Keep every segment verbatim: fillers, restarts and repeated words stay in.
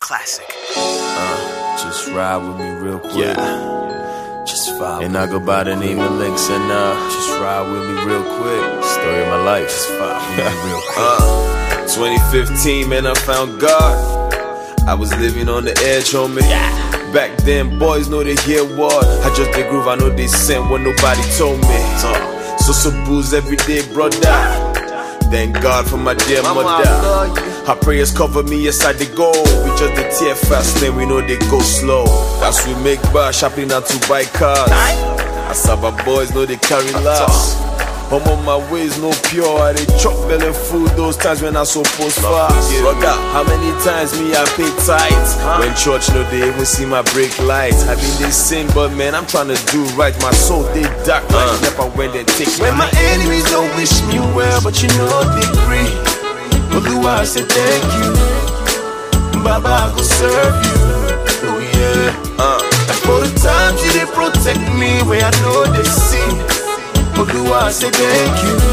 classic. Uh, just ride with me real quick. Yeah. Just vibe. And I go by the name of Links, and uh, just ride with me real quick. Story of my life. Just vibe with me real quick. Uh, twenty fifteen, man, I found God. I was living on the edge, homie. Yeah. Back then, boys know they hear what. I just the groove, I know they sent what nobody told me. Uh, so so booze every day, brother. Thank God for my dear Mama, mother. Her prayers cover me, yes I they go. We just the tear fast, then we know they go slow. As we make bar, shopping out to buy cars. As our boys know they carry laughs. I'm on my ways, no pure. I they chop belly food those times when I so post fast. Brother, how many times me I pay tithes? When church no they even see my brake lights. I mean they sin, but man I'm trying to do right. My soul they dark, like never when they take When my enemies don't wish me well, but you know they free. Oluwa, I say thank you. Baba, I go serve you. Oh yeah. uh. Like for the times you they protect me, where I know they see. Oluwa, I say thank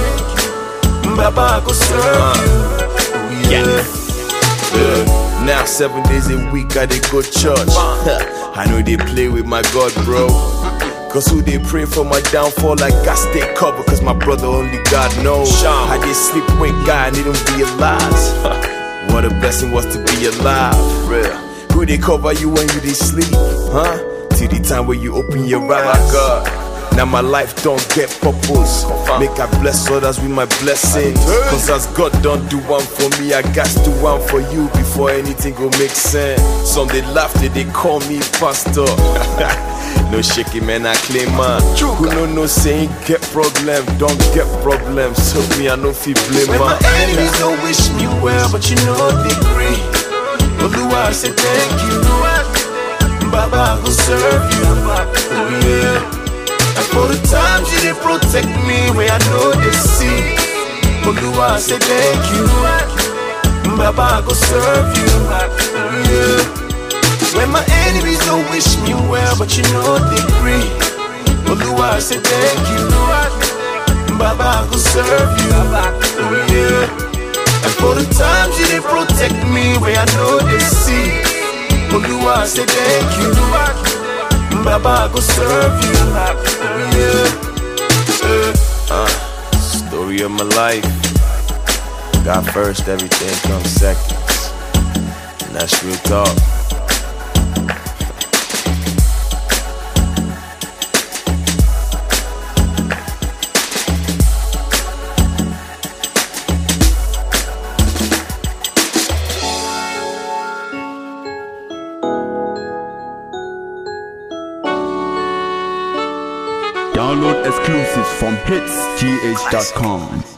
you. Baba, I go serve uh. you. Oh yeah. yeah. Now seven days a week I they go church. I know they play with my God, bro. Cause who they pray for my downfall, I got stay covered. Cause my brother only God knows. I did sleep when God didn't realize what a blessing was to be alive. Real. Who they cover you when you they sleep, huh? Till the time where you open your eyes. Now my life don't get purpose. Make I bless others with my blessings. Cause as God don't do one for me, I got to do one for you before anything go make sense. Some they laugh, they, they call me pastor. No shaking man, I claim man. Who no no saying get problem, don't get problems. So me I no feel blame man. When my enemies don't wish me well, but you know they free. Oluwa, I say thank you. Baba, I go serve you. Oh yeah. And for the times you they protect me, where I know they see. Oluwa, I say thank you. Baba, I go serve you. Oh yeah. When my enemies don't wish me well, but you know they free. Oluwa, I say thank you. Baba, I go serve you. Oh yeah. And for the times you they protect me, where I know they see. Oluwa, I say thank you. Baba, I go serve you. Oh yeah. uh, Story of my life. God first, everything comes second. And that's real talk. Download exclusives from hits g h dot com.